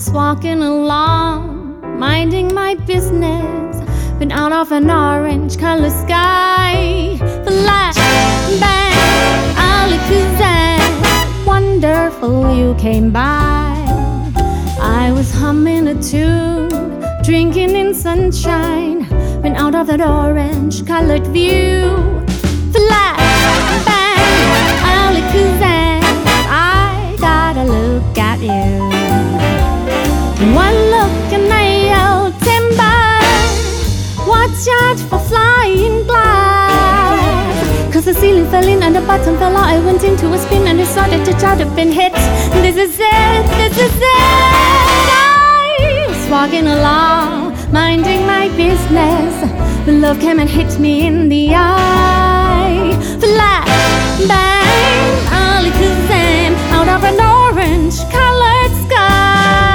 was walking along, minding my business, when out of an orange-colored sky, flash, bang, alakazam, wonderful, you came by. I was humming a tune, drinking in sunshine, when out of that orange-colored view, flash, bang, alakazam, I gotta look at you. One look and I yelled, timber, watch out for flying glass. Cause the ceiling fell in and the bottom fell out. I went into a spin and I started to shout, I've been hit. This is it, this is it. I was walking along, minding my business, when love came and hit me in the eye. Flash, bang, alakazam, out of an orange-colored sky.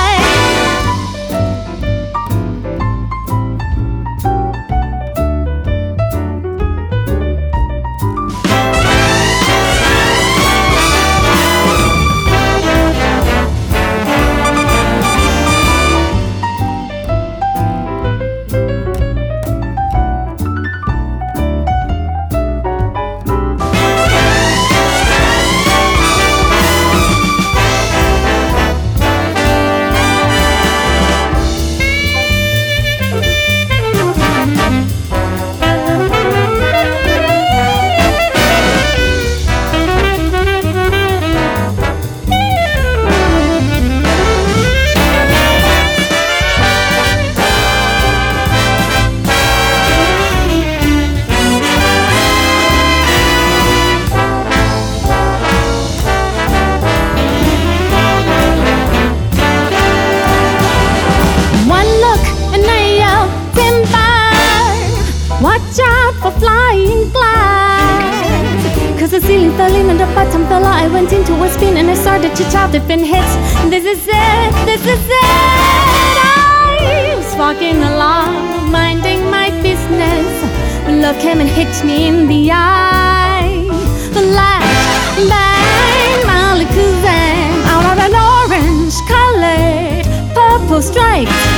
Watch out for flying glass. Cause the ceiling fell in and the bottom fell out. I went into a spin and I started to shout, I've been hit. This is it, this is it. I was walking along, minding my business, when love came and hit me in the eye. Flash, bang, alakazam, out of an orange-colored purple stripe.